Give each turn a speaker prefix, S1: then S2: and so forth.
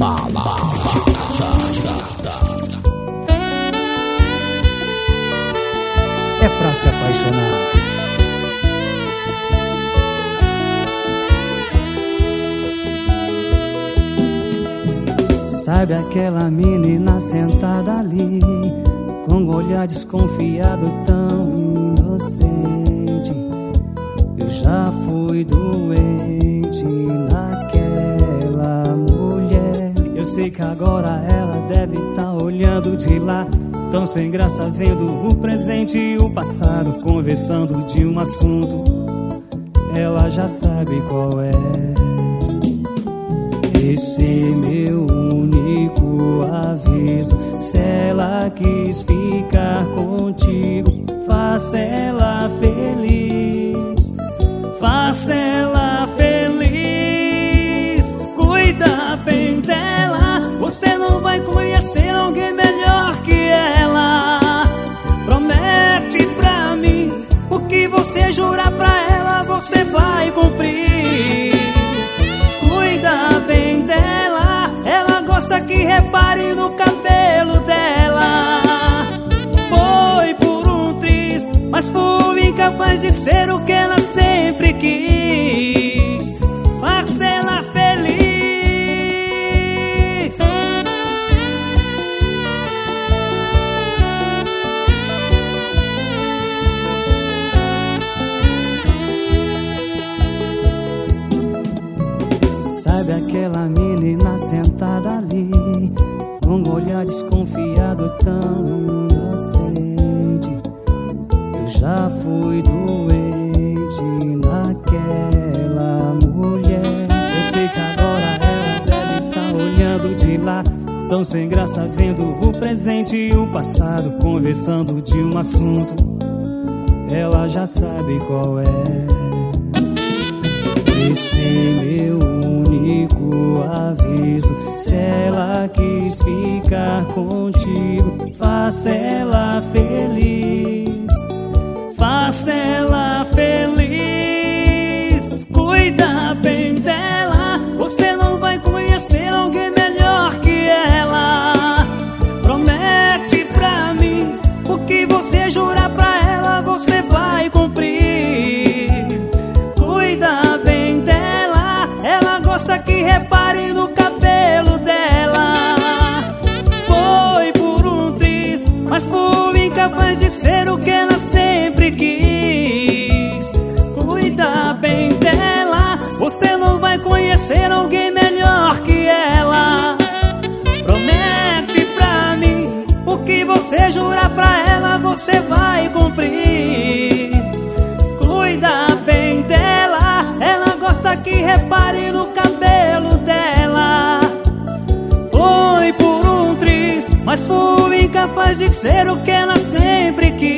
S1: É pra se apaixonar. Sabe aquela menina sentada ali, com um olhar desconfiado tão inocente? Eu já fui doente naquela mulher. Eu sei que agora ela deve estar olhando de lá, tão sem graça, vendo o presente e o passado, conversando de um assunto. Ela já sabe qual é. Esse meu único aviso: se ela quis ficar contigo, faça ela feliz, faça ela feliz. Cuida bem dela, você não vai conhecer alguém melhor que ela. Promete pra mim, o que você jurar pra ela, você vai cumprir. Cuida bem dela, ela gosta que repare no cabelo dela. Foi por um triz, mas fui incapaz de ser o que ela sempre quis. Faça ela feliz. Sabe aquela menina sentada ali, com um olhar desconfiado tão inocente? Eu já fui doente naquela mulher. Eu sei que agora ela deve estar olhando de lá, tão sem graça, vendo o presente e o passado, conversando de um assunto. Ela já sabe qual é. Esse meu único aviso: se ela quis ficar contigo, faça ela feliz, faça ela feliz. Cuida bem dela, você não vai conhecer alguém melhor que ela. Promete pra mim, o que você jurar pra ela, você vai cumprir. Cuida bem dela, ela gosta que repare no cabelo dela. Foi por um triz, mas fui incapaz de ser o que ela sempre quis. Cuida bem dela, você não vai conhecer alguém melhor que ela. Promete pra mim, o que você jurar pra ela, você vai cumprir. Cuida bem dela, ela gosta que repare no cabelo dela. Foi por um triz, mas fui incapaz de ser o que ela sempre quis.